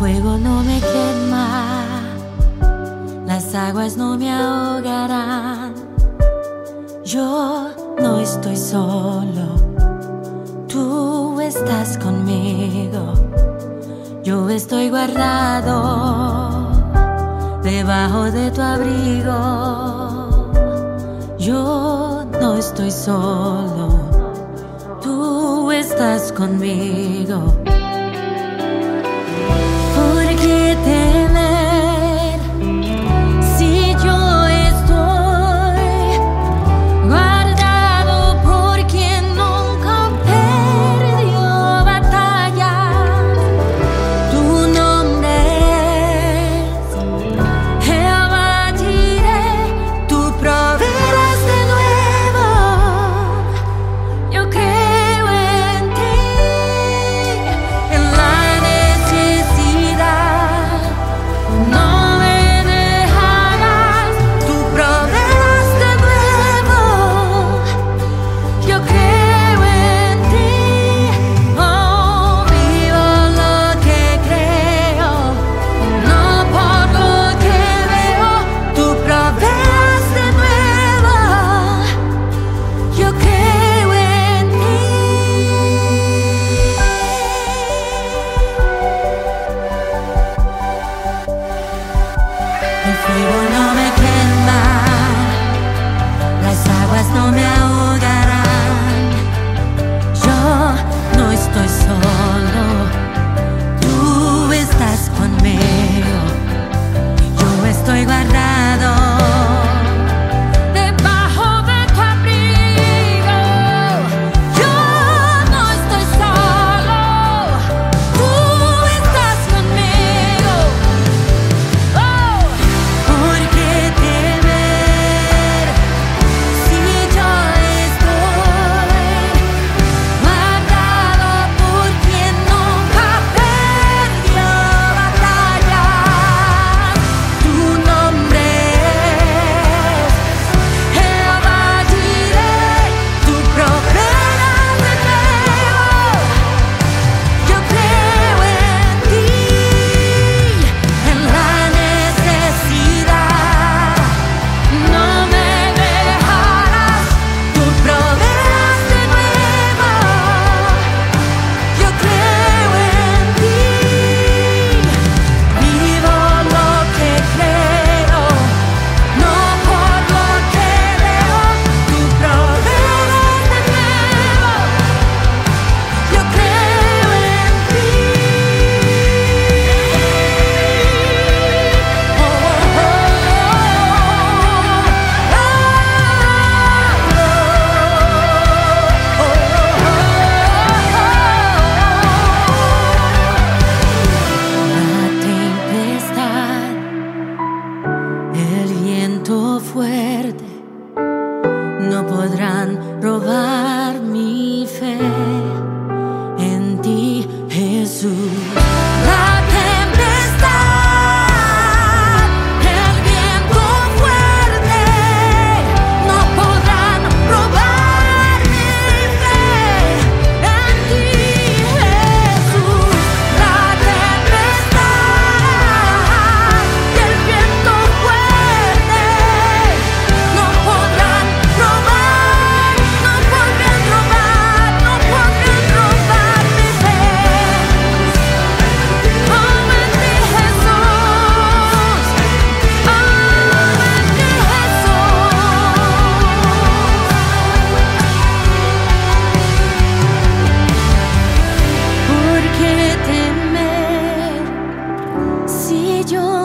fuego no me quema, las aguas no me ahogarán. Yo no estoy solo, tú estás conmigo. Yo estoy guardado debajo de tu abrigo. Yo no estoy solo, tú estás conmigo. ¿Por qué temer si yo estoy guardado por quien nunca perdió batalla? Tu nombre es Jehová Jireh, tú proveerás de nuevo. Yo creo en ti, en la necesidad. No me dejarás, tú proveerás de nuevo. Yo creo en ti, oh, vivo lo que creo, no por lo que veo. Tú proveerás de nuevo. Yo creo en ti. El fuego no me quema, las aguas no me ahogarán. Yo no estoy solo, tú estás conmigo. Yo estoy guardado debajo de tu abrigo. Yo no estoy solo, tú estás conmigo. Oh, ¿por qué temer si yo estoy guardado por quien nunca perdió batalla? Tu nombre es Jehová Jireh, tú proveerás de nuevo. Yo creo en ti, en la necesidad. No me dejarás, tú proveerás de nuevo. Yo creo en ti, vivo lo que creo, no por lo que veo. Tú proveerás de nuevo. Yo creo en ti. La tempestad, el viento fuerte no podrán robar mi fe en ti, Jesús. La tempestad, el viento fuerte no podrán robar mi fe en ti, Jesús. La tempestad, el viento fuerte no podrán robar, no podrán robar, no podrán robar mi fe. Yo